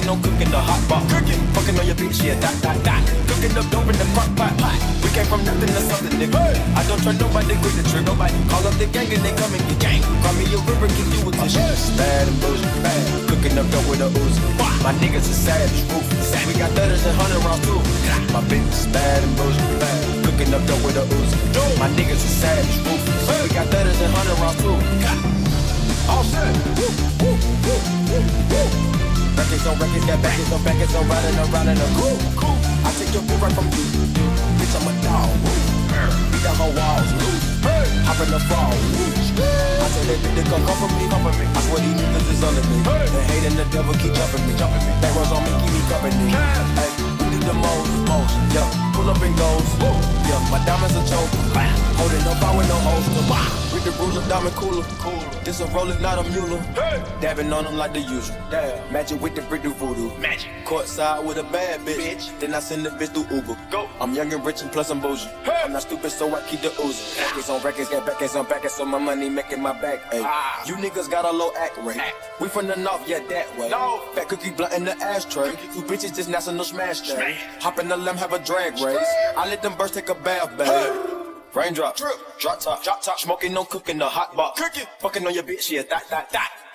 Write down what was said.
Smoking on cooking the hot pot. Cooking, fucking on your bitch, yeah, that. Cooking up dope in the crock pot. We came from nothing to something, nigga. I don't trust nobody, grip the trigger. Nobody call up the gang and they come and get gang. Call me a river, give you a tissue. Bad and bullshit, bad. Cooking up dope with a Uzi. My niggas are savage, ruthless. We got 30s and 100 rounds too. My bitch is bad and bullshit, bad. Cooking up dope with a Uzi. My niggas are savage, ruthless. We got 30s and 100 rounds too. All set. Records on records, got backers on backers, on riding around in a cool. I take your bitch right from you. Bitch, I'm a dog. Beat down her walls. Hop in the fall. I tell that bitch to come for me. I swear these niggas is under me. The hate and the devil keep jumping me. That runs on me, keep me company. Hey, we do the most. Yeah, pull up and goes. Yeah, my diamonds are choke. Holding up, I with no holster. With the ruler, diamond cooler. This a roller, not a mule. Dabbing on them like the usual. Magic with the brick do voodoo. Magic. Courtside with a bad bitch. Then I send the bitch through Uber. Go. I'm young and rich and plus I'm bougie. I'm not stupid, so I keep the ooze. Records on records, got backers on backers, so my money making my back. Ay. You niggas got a low act rate. We from the north, yeah, that way. No. Fat cookie blunt in the ashtray. You bitches just national smash day. Hop in the limb, have a drag race. I let them birds take a bath, babe. Raindrop, drop top, smoking on cooking the hot box. Fucking on your bitch, yeah, that.